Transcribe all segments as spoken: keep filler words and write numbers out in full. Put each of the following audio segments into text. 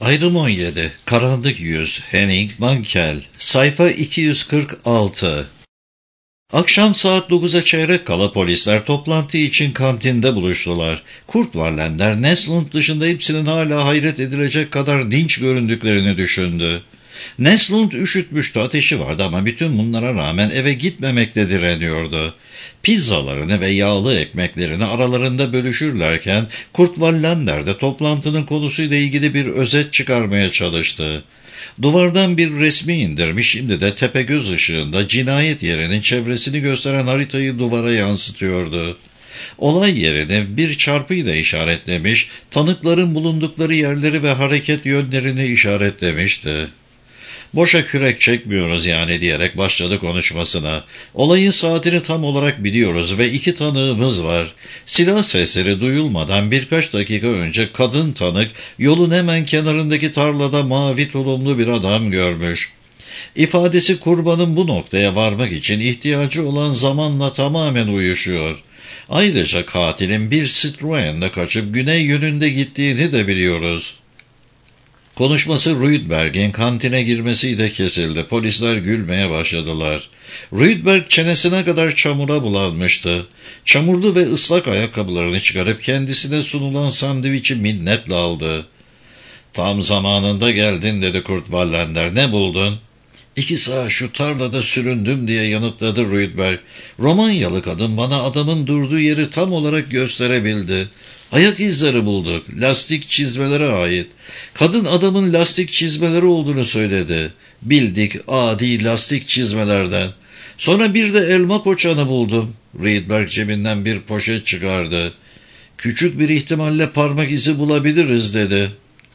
Ayrım on yedi. Karanlık Yüz. Henning Mankell. Sayfa iki yüz kırk altı. Akşam saat dokuza çeyrek kala polisler toplantı için kantinde buluştular. Kurt Wallander, Nesland dışında hepsinin hala hayret edilecek kadar dinç göründüklerini düşündü. Nesland üşütmüştü, ateşi vardı ama bütün bunlara rağmen eve gitmemekte direniyordu. Pizzalarını ve yağlı ekmeklerini aralarında bölüşürlerken Kurt Wallander de toplantının konusuyla ilgili bir özet çıkarmaya çalıştı. Duvardan bir resmi indirmiş, şimdi de tepegöz ışığında cinayet yerinin çevresini gösteren haritayı duvara yansıtıyordu. Olay yerini bir çarpıyla işaretlemiş, tanıkların bulundukları yerleri ve hareket yönlerini işaretlemişti. "Boşa kürek çekmiyoruz yani" diyerek başladı konuşmasına. "Olayın saatini tam olarak biliyoruz ve iki tanığımız var. Silah sesleri duyulmadan birkaç dakika önce kadın tanık yolun hemen kenarındaki tarlada mavi tulumlu bir adam görmüş. İfadesi kurbanın bu noktaya varmak için ihtiyacı olan zamanla tamamen uyuşuyor. Ayrıca katilin bir Citroen'le kaçıp güney yönünde gittiğini de biliyoruz." Konuşması Rydberg'in kantine girmesiyle kesildi. Polisler gülmeye başladılar. Rydberg çenesine kadar çamura bulanmıştı. Çamurlu ve ıslak ayakkabılarını çıkarıp kendisine sunulan sandviçi minnetle aldı. "Tam zamanında geldin" dedi Kurt Wallander. "Ne buldun?" "İki saat şu tarlada süründüm" diye yanıtladı Rydberg. "Romanyalı kadın bana adamın durduğu yeri tam olarak gösterebildi. Ayak izleri bulduk, lastik çizmelere ait. Kadın adamın lastik çizmeleri olduğunu söyledi. Bildik adi lastik çizmelerden. Sonra bir de elma koçanı buldum." Rydberg cebinden bir poşet çıkardı. "Küçük bir ihtimalle parmak izi bulabiliriz" dedi.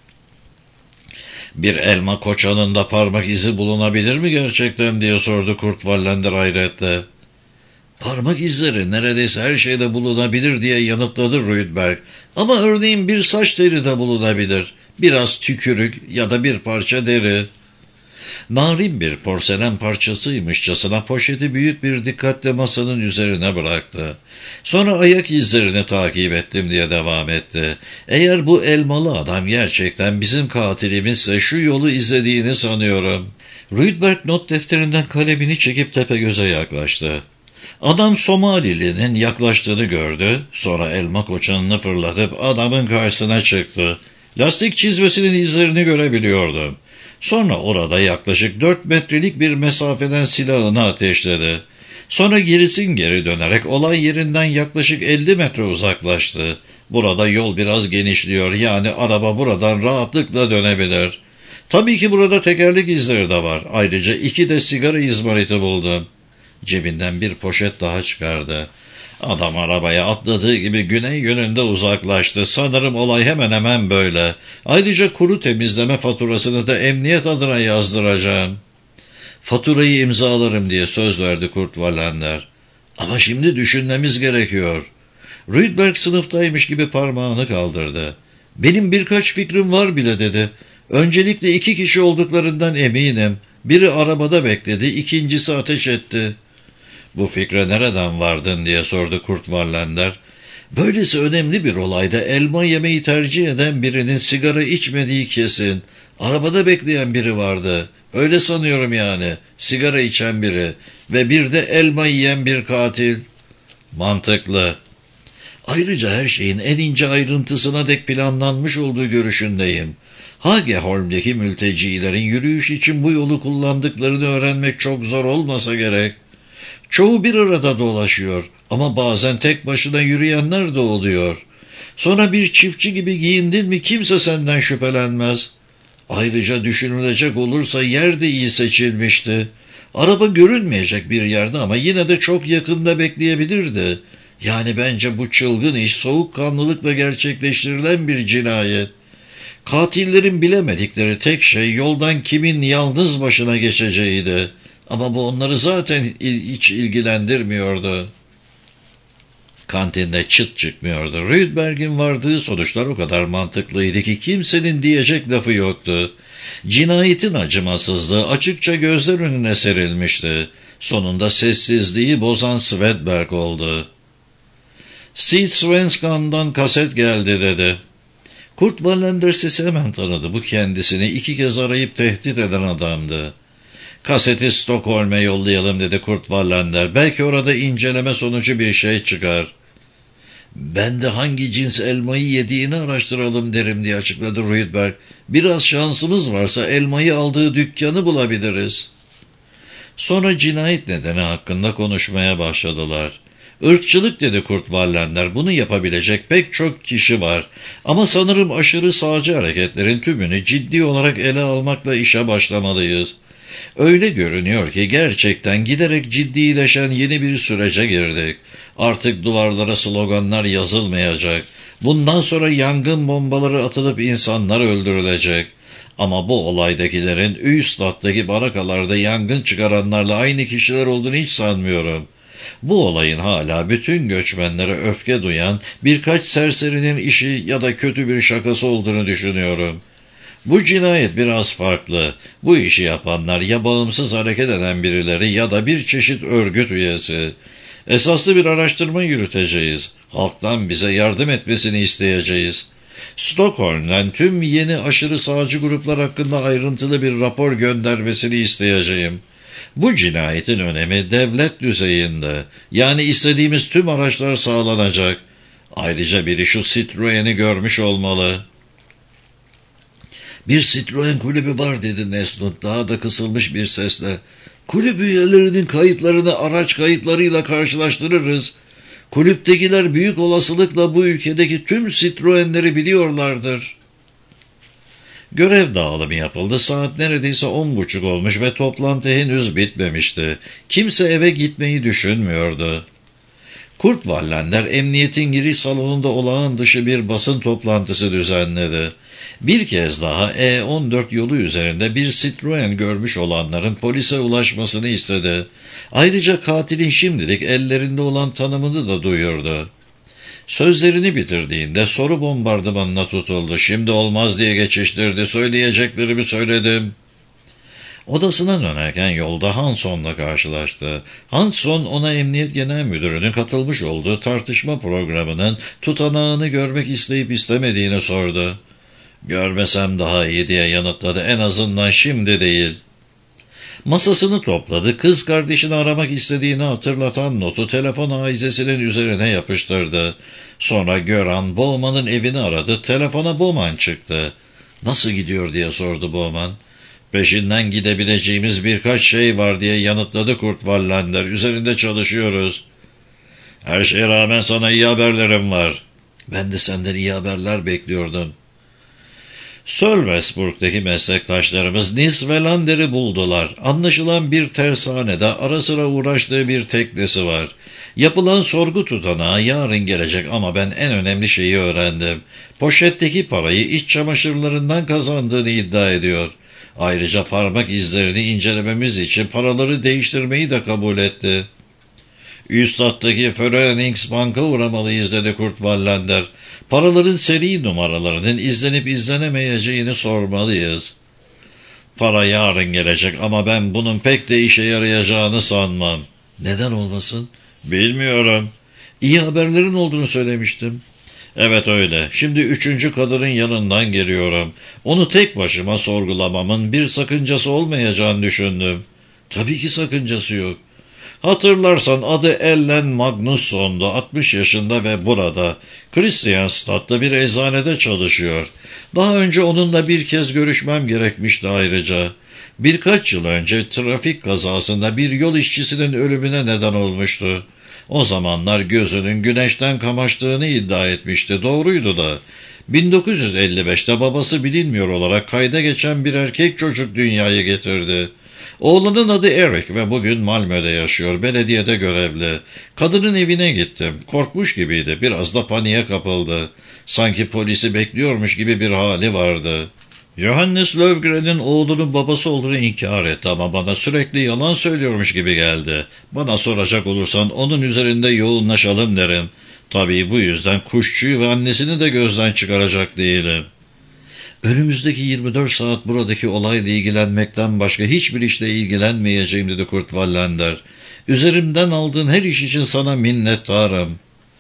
"Bir elma koçanında parmak izi bulunabilir mi gerçekten?" diye sordu Kurt Wallander hayretle. "Parmak izleri neredeyse her şeyde bulunabilir" diye yanıtladı Rydberg. "Ama örneğin bir saç teli de bulunabilir. Biraz tükürük ya da bir parça deri." Narin bir porselen parçasıymışçasına poşeti büyük bir dikkatle masanın üzerine bıraktı. "Sonra ayak izlerini takip ettim" diye devam etti. "Eğer bu elmalı adam gerçekten bizim katilimizse şu yolu izlediğini sanıyorum." Rydberg not defterinden kalemini çekip Tepegöz'e yaklaştı. Adam Somalili'nin yaklaştığını gördü, sonra elma koçanını fırlatıp adamın karşısına çıktı. Lastik çizmesinin izlerini görebiliyordum. Sonra orada yaklaşık dört metrelik bir mesafeden silahını ateşledi. Sonra gerisin geri dönerek olay yerinden yaklaşık elli metre uzaklaştı. Burada yol biraz genişliyor, yani araba buradan rahatlıkla dönebilir. Tabii ki burada tekerlek izleri de var. Ayrıca iki de sigara izmariti buldum. Cebinden bir poşet daha çıkardı. Adam arabaya atladığı gibi güney yönünde uzaklaştı. Sanırım olay hemen hemen böyle. Ayrıca kuru temizleme faturasını da emniyet adına yazdıracağım. "Faturayı imzalarım" diye söz verdi Kurt Wallander. "Ama şimdi düşünmemiz gerekiyor." Rydberg sınıftaymış gibi parmağını kaldırdı. "Benim birkaç fikrim var bile" dedi. "Öncelikle iki kişi olduklarından eminim. Biri arabada bekledi, ikincisi ateş etti." "Bu fikre nereden vardın?" diye sordu Kurt Wallander. "Böylesi önemli bir olayda elma yemeyi tercih eden birinin sigara içmediği kesin. Arabada bekleyen biri vardı. Öyle sanıyorum yani. Sigara içen biri. Ve bir de elma yiyen bir katil." "Mantıklı." "Ayrıca her şeyin en ince ayrıntısına dek planlanmış olduğu görüşündeyim. Hageholm'deki mültecilerin yürüyüş için bu yolu kullandıklarını öğrenmek çok zor olmasa gerek. Çoğu bir arada dolaşıyor ama bazen tek başına yürüyenler de oluyor. Sonra bir çiftçi gibi giyindin mi kimse senden şüphelenmez. Ayrıca düşünülecek olursa yer de iyi seçilmişti. Araba görünmeyecek bir yerde ama yine de çok yakında bekleyebilirdi. Yani bence bu çılgın iş soğukkanlılıkla gerçekleştirilen bir cinayet. Katillerin bilemedikleri tek şey yoldan kimin yalnız başına geçeceğiydi. Ama bu onları zaten hiç ilgilendirmiyordu." Kantinde çıt çıkmıyordu. Rydberg'in vardığı sonuçlar o kadar mantıklıydı ki kimsenin diyecek lafı yoktu. Cinayetin acımasızlığı açıkça gözler önüne serilmişti. Sonunda sessizliği bozan Svedberg oldu. "Sydsvenskan'dan kaset geldi" dedi. Kurt Wallander sesi hemen tanıdı. Bu kendisini iki kez arayıp tehdit eden adamdı. Kaseti Stockholm'e yollayalım dedi Kurt Wallander. Belki orada inceleme sonucu bir şey çıkar. Ben de hangi cins elmayı yediğini araştıralım derim diye açıkladı Rydberg. Biraz şansımız varsa elmayı aldığı dükkanı bulabiliriz. Sonra cinayet nedeni hakkında konuşmaya başladılar. Irkçılık dedi Kurt Wallander. Bunu yapabilecek pek çok kişi var. Ama sanırım aşırı sağcı hareketlerin tümünü ciddi olarak ele almakla işe başlamalıyız. Öyle görünüyor ki gerçekten giderek ciddileşen yeni bir sürece girdik. Artık duvarlara sloganlar yazılmayacak. Bundan sonra yangın bombaları atılıp insanlar öldürülecek. Ama bu olaydakilerin Üstad'daki barakalarda yangın çıkaranlarla aynı kişiler olduğunu hiç sanmıyorum. Bu olayın hala bütün göçmenlere öfke duyan birkaç serserinin işi ya da kötü bir şakası olduğunu düşünüyorum. Bu cinayet biraz farklı. Bu işi yapanlar ya bağımsız hareket eden birileri ya da bir çeşit örgüt üyesi. Esaslı bir araştırma yürüteceğiz. Halktan bize yardım etmesini isteyeceğiz. Stockholm'den tüm yeni aşırı sağcı gruplar hakkında ayrıntılı bir rapor göndermesini isteyeceğim. Bu cinayetin önemi devlet düzeyinde. Yani istediğimiz tüm araçlar sağlanacak. Ayrıca biri şu Citroen'i görmüş olmalı. Bir Citroen kulübü var dedi Nesnut daha da kısılmış bir sesle. Kulüp üyelerinin kayıtlarını araç kayıtlarıyla karşılaştırırız. Kulüptekiler büyük olasılıkla bu ülkedeki tüm Citroen'leri biliyorlardır. Görev dağılımı yapıldı. Saat neredeyse on buçuk olmuş ve toplantı henüz bitmemişti. Kimse eve gitmeyi düşünmüyordu. Kurt Wallander emniyetin giriş salonunda olağan dışı bir basın toplantısı düzenledi. Bir kez daha E on dört yolu üzerinde bir Citroen görmüş olanların polise ulaşmasını istedi. Ayrıca katilin şimdilik ellerinde olan tanımını da duyurdu. Sözlerini bitirdiğinde soru bombardımanına tutuldu. Şimdi olmaz diye geçiştirdi. Söyleyeceklerimi söyledim. Odasına dönerken yolda Hanson'la karşılaştı. Hanson ona Emniyet Genel Müdürü'nün katılmış olduğu tartışma programının tutanağını görmek isteyip istemediğini sordu. Görmesem daha iyi diye yanıtladı. En azından şimdi değil. Masasını topladı. Kız kardeşini aramak istediğini hatırlatan notu telefon aizesinin üzerine yapıştırdı. Sonra Göran Bowman'ın evini aradı. Telefona Bowman çıktı. Nasıl gidiyor diye sordu Bowman. Peşinden gidebileceğimiz birkaç şey var diye yanıtladı Kurt Wallander. Üzerinde çalışıyoruz. Her şeye rağmen sana iyi haberlerim var. Ben de senden iyi haberler bekliyordum. Sölvesburg'daki meslektaşlarımız Nils Welander'i buldular. Anlaşılan bir tersanede ara sıra uğraştığı bir teknesi var. Yapılan sorgu tutanağı yarın gelecek ama ben en önemli şeyi öğrendim. Poşetteki parayı iç çamaşırlarından kazandığını iddia ediyor. Ayrıca parmak izlerini incelememiz için paraları değiştirmeyi de kabul etti. Üstad'daki Föreningsbank'a uğramalıyız dedi Kurt Wallander. Paraların seri numaralarının izlenip izlenemeyeceğini sormalıyız. Para yarın gelecek ama ben bunun pek de işe yarayacağını sanmam. Neden olmasın? Bilmiyorum. İyi haberlerin olduğunu söylemiştim. Evet öyle. Şimdi üçüncü kadının yanından geliyorum. Onu tek başıma sorgulamamın bir sakıncası olmayacağını düşündüm. Tabii ki sakıncası yok. Hatırlarsan adı Ellen Magnusson'du, altmış yaşında ve burada, Kristianstad'da bir eczanede çalışıyor. Daha önce onunla bir kez görüşmem gerekmişti ayrıca. Birkaç yıl önce trafik kazasında bir yol işçisinin ölümüne neden olmuştu. O zamanlar gözünün güneşten kamaştığını iddia etmişti, doğruydu da. bin dokuz yüz elli beşte babası bilinmiyor olarak kayda geçen bir erkek çocuk dünyaya getirdi. Oğlunun adı Eric ve bugün Malmö'de yaşıyor, belediyede görevli. Kadının evine gittim, korkmuş gibiydi, biraz da paniğe kapıldı. Sanki polisi bekliyormuş gibi bir hali vardı. Johannes Löfgren'in oğlunun babası olduğunu inkar etti ama bana sürekli yalan söylüyormuş gibi geldi. Bana soracak olursan onun üzerinde yoğunlaşalım derim. Tabii bu yüzden kuşçuyu ve annesini de gözden çıkaracak değilim. Önümüzdeki yirmi dört saat buradaki olayla ilgilenmekten başka hiçbir işle ilgilenmeyeceğim dedi Kurt Wallander. Üzerimden aldığın her iş için sana minnettarım.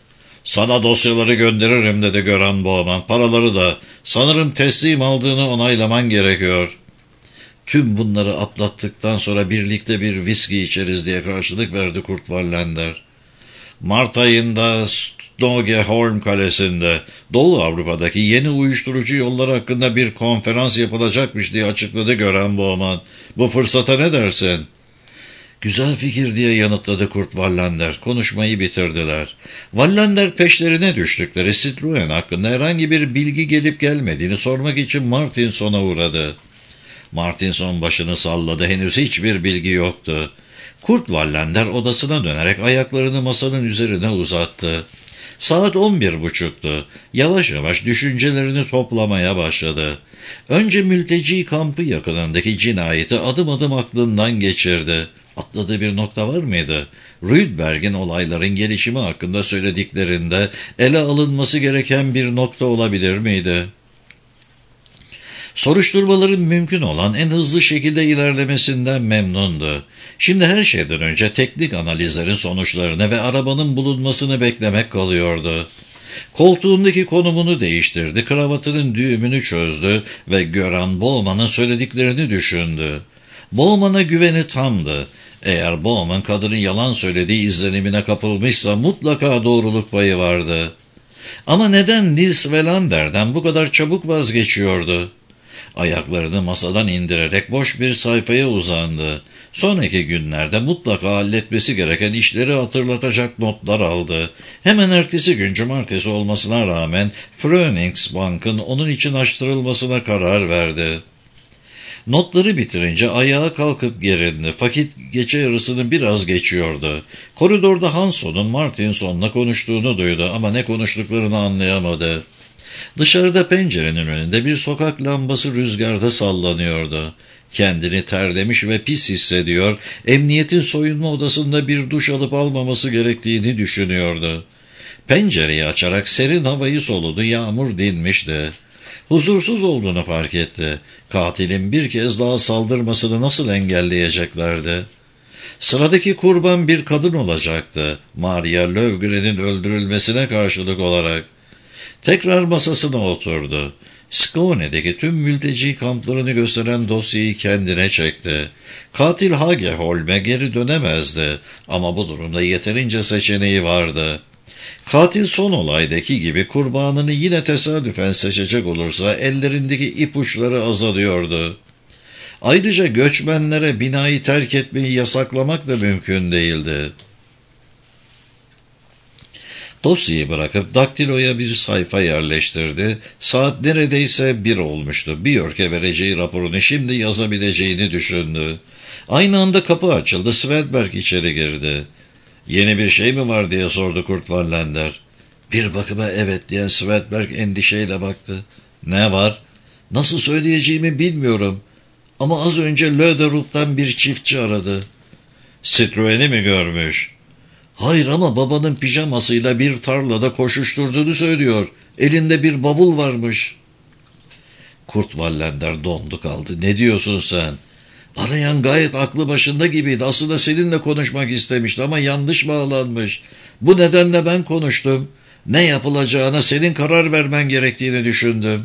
Sana dosyaları gönderirim dedi Göran Bowman. Paraları da. Sanırım teslim aldığını onaylaman gerekiyor. Tüm bunları atlattıktan sonra birlikte bir viski içeriz diye karşılık verdi Kurt Wallander. Mart ayında Stockholm Kalesi'nde Doğu Avrupa'daki yeni uyuşturucu yolları hakkında bir konferans yapılacakmış diye açıkladı Göran Bowman. Bu fırsata ne dersin? Güzel fikir diye yanıtladı Kurt Wallander. Konuşmayı bitirdiler. Wallander peşlerine düştükleri Citroen hakkında herhangi bir bilgi gelip gelmediğini sormak için Martinson'a uğradı. Martinson başını salladı. Henüz hiçbir bilgi yoktu. Kurt Wallander odasına dönerek ayaklarını masanın üzerine uzattı. Saat on bir buçuktu. Yavaş yavaş düşüncelerini toplamaya başladı. Önce mülteci kampı yakınındaki cinayeti adım adım aklından geçirdi. Atladığı bir nokta var mıydı? Rydberg'in olayların gelişimi hakkında söylediklerinde ele alınması gereken bir nokta olabilir miydi? Soruşturmaların mümkün olan en hızlı şekilde ilerlemesinden memnundu. Şimdi her şeyden önce teknik analizlerin sonuçlarını ve arabanın bulunmasını beklemek kalıyordu. Koltuğundaki konumunu değiştirdi, kravatının düğümünü çözdü ve Göran Bowman'ın söylediklerini düşündü. Bowman'a güveni tamdı. Eğer Bowman kadının yalan söylediği izlenimine kapılmışsa mutlaka doğruluk payı vardı. Ama neden Nils Wallander'den bu kadar çabuk vazgeçiyordu? Ayaklarını masadan indirerek boş bir sayfaya uzandı. Sonraki günlerde mutlaka halletmesi gereken işleri hatırlatacak notlar aldı. Hemen ertesi gün cumartesi olmasına rağmen Frönings Bank'ın onun için açtırılmasına karar verdi. Notları bitirince ayağa kalkıp gerindi. Vakit gece yarısını biraz geçiyordu. Koridorda Hanson'un Martinson'la konuştuğunu duydu ama ne konuştuklarını anlayamadı. Dışarıda pencerenin önünde bir sokak lambası rüzgarda sallanıyordu. Kendini terlemiş ve pis hissediyor, emniyetin soyunma odasında bir duş alıp almaması gerektiğini düşünüyordu. Pencereyi açarak serin havayı soludu, yağmur dinmişti. Huzursuz olduğunu fark etti. Katilin bir kez daha saldırmasını nasıl engelleyeceklerdi? Sıradaki kurban bir kadın olacaktı. Maria Löfgren'in öldürülmesine karşılık olarak. Tekrar masasına oturdu. Skåne'deki tüm mülteci kamplarını gösteren dosyayı kendine çekti. Katil Hageholm'e geri dönemezdi ama bu durumda yeterince seçeneği vardı. Katil son olaydaki gibi kurbanını yine tesadüfen seçecek olursa ellerindeki ipuçları azalıyordu. Ayrıca göçmenlere binayı terk etmeyi yasaklamak da mümkün değildi. Dosyayı bırakıp daktiloya bir sayfa yerleştirdi. Saat neredeyse bir olmuştu. Björk'e vereceği raporunu şimdi yazabileceğini düşündü. Aynı anda kapı açıldı. Svedberg içeri girdi. "Yeni bir şey mi var?" diye sordu Kurt Wallander. Bir bakıma evet diyen Svedberg endişeyle baktı. "Ne var?" "Nasıl söyleyeceğimi bilmiyorum. Ama az önce Löderup'tan bir çiftçi aradı." "Citroen'i mi görmüş?" "Hayır ama babanın pijamasıyla bir tarlada koşuşturduğunu söylüyor. Elinde bir bavul varmış." Kurt Wallander dondu kaldı. "Ne diyorsun sen?" "Arayan gayet aklı başında gibiydi. Aslında seninle konuşmak istemişti ama yanlış bağlanmış. Bu nedenle ben konuştum. Ne yapılacağına senin karar vermen gerektiğini düşündüm."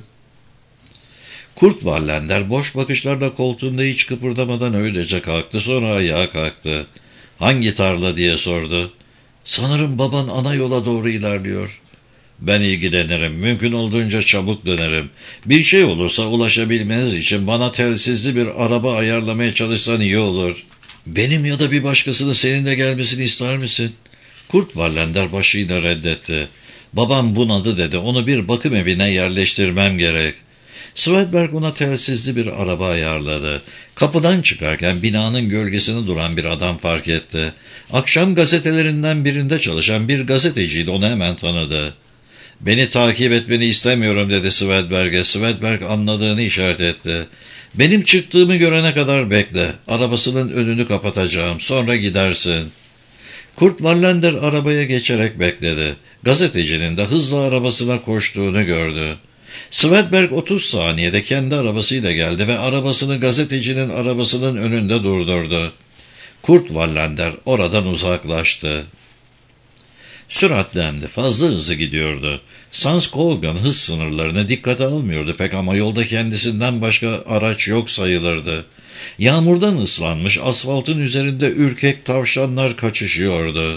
Kurt Wallander boş bakışlarla koltuğunda hiç kıpırdamadan öylece kalktı. Sonra ayağa kalktı. "Hangi tarla?" diye sordu. "Sanırım baban ana yola doğru ilerliyor." "Ben ilgilenirim. Mümkün olduğunca çabuk dönerim. Bir şey olursa ulaşabilmeniz için bana telsizli bir araba ayarlamaya çalışsan iyi olur." "Benim ya da bir başkasının seninle gelmesini ister misin?" Kurt Wallander başıyla reddetti. "Babam bunadı" dedi. "Onu bir bakım evine yerleştirmem gerek." Svedberg ona telsizli bir araba ayarladı. Kapıdan çıkarken binanın gölgesinde duran bir adam fark etti. Akşam gazetelerinden birinde çalışan bir gazeteciydi, onu hemen tanıdı. "Beni takip etmeni istemiyorum" dedi Svedberg'e. Svedberg anladığını işaret etti. "Benim çıktığımı görene kadar bekle. Arabasının önünü kapatacağım. Sonra gidersin." Kurt Wallander arabaya geçerek bekledi. Gazetecinin de hızla arabasına koştuğunu gördü. Svedberg otuz saniyede kendi arabasıyla geldi ve arabasını gazetecinin arabasının önünde durdurdu. Kurt Wallander oradan uzaklaştı. Süratlendi, fazla hızlı gidiyordu. Sans Colgan hız sınırlarını dikkate almıyordu pek ama yolda kendisinden başka araç yok sayılırdı. Yağmurdan ıslanmış asfaltın üzerinde ürkek tavşanlar kaçışıyordu.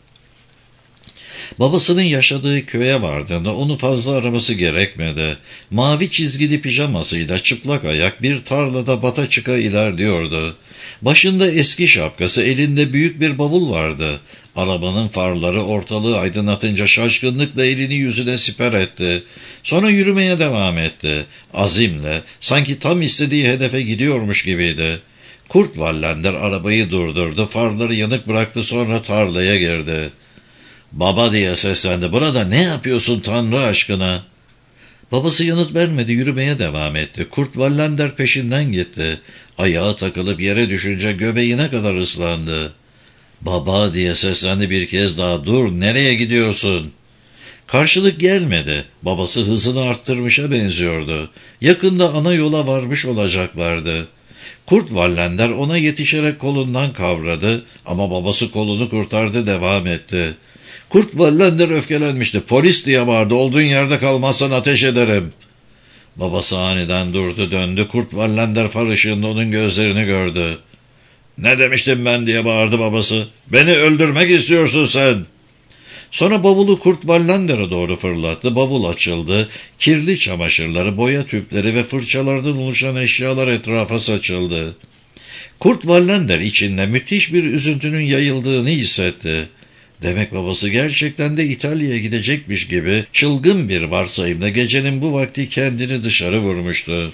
Babasının yaşadığı köye vardığında onu fazla araması gerekmedi. Mavi çizgili pijamasıyla çıplak ayak bir tarlada bata çıka ilerliyordu. Başında eski şapkası, elinde büyük bir bavul vardı. Arabanın farları ortalığı aydınlatınca şaşkınlıkla elini yüzüne siper etti. Sonra yürümeye devam etti. Azimle, sanki tam istediği hedefe gidiyormuş gibiydi. Kurt Wallander arabayı durdurdu, farları yanık bıraktı, sonra tarlaya girdi. "Baba" diye seslendi. "Burada ne yapıyorsun Tanrı aşkına?" Babası yanıt vermedi, yürümeye devam etti. Kurt Wallander peşinden gitti. Ayağı takılıp yere düşünce göbeğine kadar ıslandı. "Baba" diye seslendi bir kez daha. "Dur, nereye gidiyorsun?" Karşılık gelmedi. Babası hızını arttırmışa benziyordu. Yakında ana yola varmış olacaklardı. Kurt Wallander ona yetişerek kolundan kavradı ama babası kolunu kurtardı, devam etti. Kurt Wallander öfkelenmişti. "Polis!" diye bağırdı. "Olduğun yerde kalmazsan ateş ederim." Babası aniden durdu, döndü. Kurt Wallander far ışığında onun gözlerini gördü. "Ne demiştim ben?" diye bağırdı babası. "Beni öldürmek istiyorsun sen." Sonra bavulu Kurt Wallander'a doğru fırlattı. Bavul açıldı. Kirli çamaşırları, boya tüpleri ve fırçalardan oluşan eşyalar etrafa saçıldı. Kurt Wallander içinde müthiş bir üzüntünün yayıldığını hissetti. Demek babası gerçekten de İtalya'ya gidecekmiş gibi çılgın bir varsayımla gecenin bu vakti kendini dışarı vurmuştu.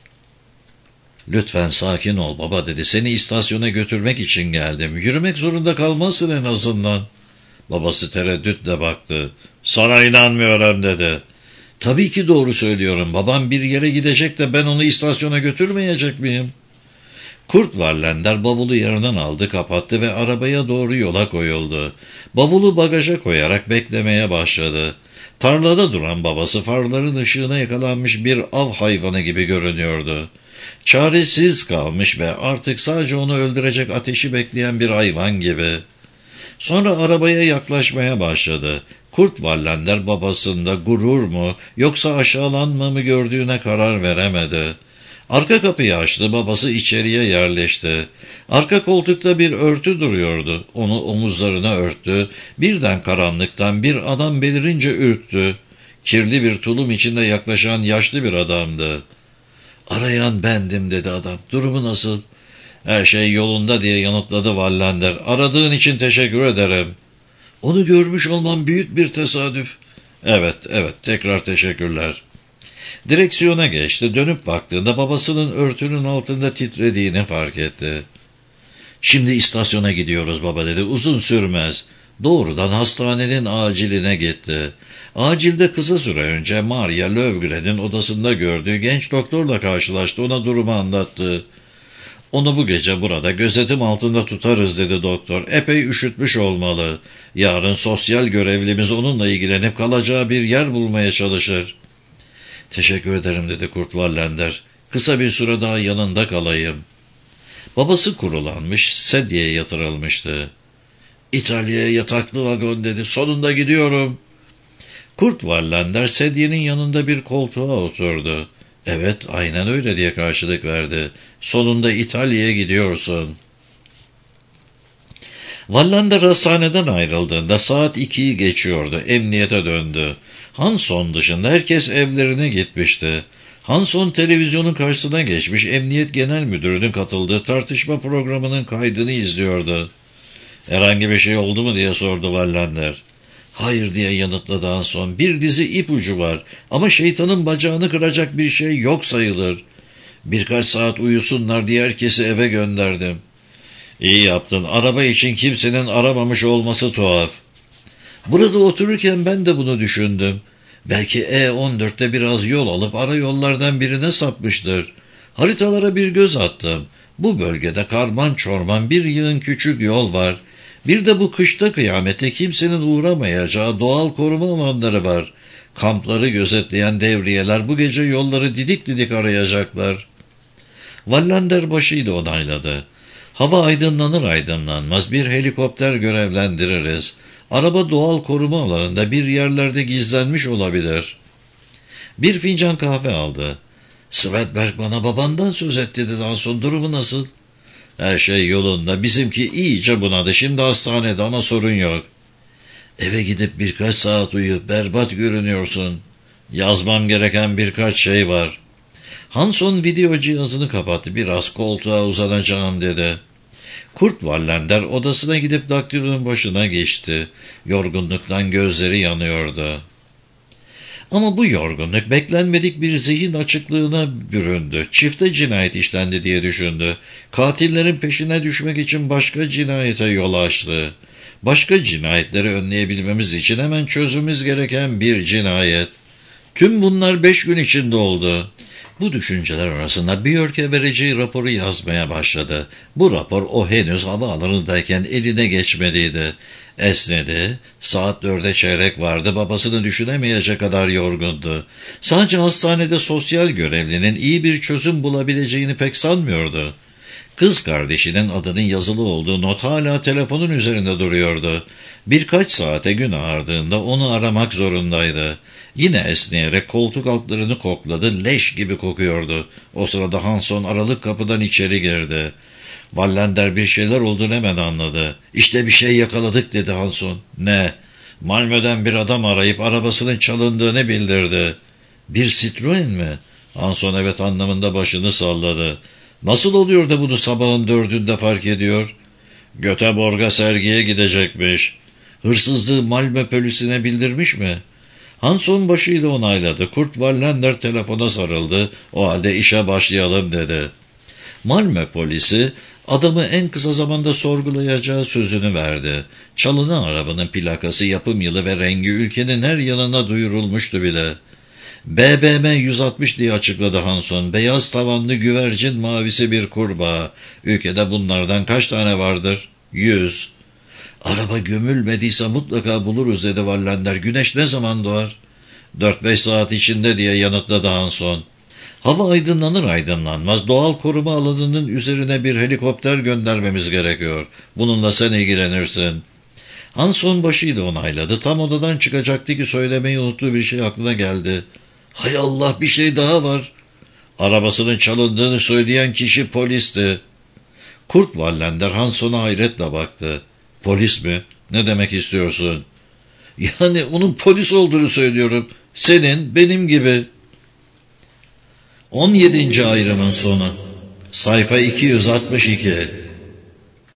"Lütfen sakin ol baba" dedi. "Seni istasyona götürmek için geldim. Yürümek zorunda kalmazsın en azından." Babası tereddütle baktı. "Sana inanmıyorum" dedi. "Tabii ki doğru söylüyorum. Babam bir yere gidecek de ben onu istasyona götürmeyecek miyim?" Kurt Wallander bavulu yerinden aldı, kapattı ve arabaya doğru yola koyuldu. Bavulu bagaja koyarak beklemeye başladı. Tarlada duran babası farların ışığına yakalanmış bir av hayvanı gibi görünüyordu. Çaresiz kalmış ve artık sadece onu öldürecek ateşi bekleyen bir hayvan gibi. Sonra arabaya yaklaşmaya başladı. Kurt Wallander babasında gurur mu yoksa aşağılanma mı gördüğüne karar veremedi. Arka kapıyı açtı, babası içeriye yerleşti. Arka koltukta bir örtü duruyordu. Onu omuzlarına örttü. Birden karanlıktan bir adam belirince ürktü. Kirli bir tulum içinde yaklaşan yaşlı bir adamdı. "Arayan bendim" dedi adam. "Durumu nasıl?" "Her şey yolunda" diye yanıtladı Wallander. "Aradığın için teşekkür ederim." "Onu görmüş olmam büyük bir tesadüf." Evet, evet, tekrar teşekkürler." Direksiyona geçti. Dönüp baktığında babasının örtünün altında titrediğini fark etti. "Şimdi istasyona gidiyoruz baba" dedi. "Uzun sürmez." Doğrudan hastanenin aciline gitti. Acilde kısa süre önce Maria Löwgren'in odasında gördüğü genç doktorla karşılaştı. Ona durumu anlattı. "Onu bu gece burada gözetim altında tutarız" dedi doktor. "Epey üşütmüş olmalı. Yarın sosyal görevlimiz onunla ilgilenip kalacağı bir yer bulmaya çalışır." "Teşekkür ederim" dedi Kurt Wallander. "Kısa bir süre daha yanında kalayım." Babası kurulanmış, sedyeye yatırılmıştı. "İtalya'ya yataklı vagon" dedi. "Sonunda gidiyorum." Kurt Wallander sedyenin yanında bir koltuğa oturdu. "Evet, aynen öyle" diye karşılık verdi. "Sonunda İtalya'ya gidiyorsun." Wallander hastaneden ayrıldığında saat ikiyi geçiyordu. Emniyete döndü. Hanson dışında herkes evlerine gitmişti. Hanson televizyonun karşısına geçmiş, Emniyet Genel Müdürü'nün katıldığı tartışma programının kaydını izliyordu. "Herhangi bir şey oldu mu?" diye sordu Wallander. "Hayır" diye yanıtladı Hanson. "Bir dizi ipucu var ama şeytanın bacağını kıracak bir şey yok sayılır. Birkaç saat uyusunlar diye herkesi eve gönderdim." "İyi yaptın. Araba için kimsenin aramamış olması tuhaf." "Burada otururken ben de bunu düşündüm. Belki E on dörtte biraz yol alıp ara yollardan birine sapmıştır. Haritalara bir göz attım. Bu bölgede karman çorman bir yığın küçük yol var. Bir de bu kışta kıyamete kimsenin uğramayacağı doğal koruma alanları var. Kampları gözetleyen devriyeler bu gece yolları didik didik arayacaklar." Wallander başıyla onayladı. "Hava aydınlanır aydınlanmaz bir helikopter görevlendiririz. Araba doğal koruma alanında bir yerlerde gizlenmiş olabilir. Bir fincan kahve aldı. Svedberg bana babandan söz etti dedi Hanson. Durumu nasıl? Her şey yolunda. Bizimki iyice bunadı. Şimdi hastanede ama sorun yok. Eve gidip birkaç saat uyuyup berbat görünüyorsun. Yazmam gereken birkaç şey var. Hanson video cihazını kapattı. Biraz koltuğa uzanacağım dedi. Kurt Wallander odasına gidip daktilonun başına geçti. Yorgunluktan gözleri yanıyordu. Ama bu yorgunluk beklenmedik bir zihin açıklığına büründü. Çifte cinayet işlendi diye düşündü. Katillerin peşine düşmek için başka cinayete yol açtı. Başka cinayetleri önleyebilmemiz için hemen çözmemiz gereken bir cinayet. Tüm bunlar beş gün içinde oldu. Bu düşünceler arasında Björk'e vereceği raporu yazmaya başladı. Bu rapor o henüz havaalanındayken eline geçmediydi. Esnedi, saat dörde çeyrek vardı, babasını düşünemeyecek kadar yorgundu. Sadece hastanede sosyal görevlinin iyi bir çözüm bulabileceğini pek sanmıyordu. Kız kardeşinin adının yazılı olduğu not hala telefonun üzerinde duruyordu. Birkaç saate gün ağardığında onu aramak zorundaydı. Yine esneyerek koltuk altlarını kokladı, leş gibi kokuyordu. O sırada Hanson aralık kapıdan içeri girdi. Wallander bir şeyler olduğunu hemen anladı. İşte bir şey yakaladık dedi Hanson. Ne? Malmö'den bir adam arayıp arabasının çalındığını bildirdi. Bir Citroen mi? Hanson evet anlamında başını salladı. Nasıl oluyor da bunu sabahın dördünde fark ediyor? Göteborg'a sergiye gidecekmiş. Hırsızlığı Malmö polisine bildirmiş mi? Hanson başıyla onayladı. Kurt Wallander telefona sarıldı. O halde işe başlayalım dedi. Malmö polisi adamı en kısa zamanda sorgulayacağı sözünü verdi. Çalınan arabanın plakası, yapım yılı ve rengi ülkenin her yanına duyurulmuştu bile. B B M yüz altmış diye açıkladı Hanson. Beyaz tavanlı güvercin mavisi bir kurbağa. Ülkede bunlardan kaç tane vardır? Yüz. Araba gömülmediyse mutlaka buluruz dedi Wallander. Güneş ne zaman doğar? Dört beş saat içinde diye yanıtladı Hanson. Hava aydınlanır aydınlanmaz doğal koruma alanının üzerine bir helikopter göndermemiz gerekiyor. Bununla sen ilgilenirsin. Hanson başıyla onayladı. Tam odadan çıkacaktı ki söylemeyi unuttuğu bir şey aklına geldi. Hay Allah, bir şey daha var. Arabasının çalındığını söyleyen kişi polisti. Kurt Wallander Hanson'a hayretle baktı. Polis mi? Ne demek istiyorsun? Yani onun polis olduğunu söylüyorum. Senin, benim gibi. on yedinci ayrımın sonu. Sayfa iki yüz altmış iki.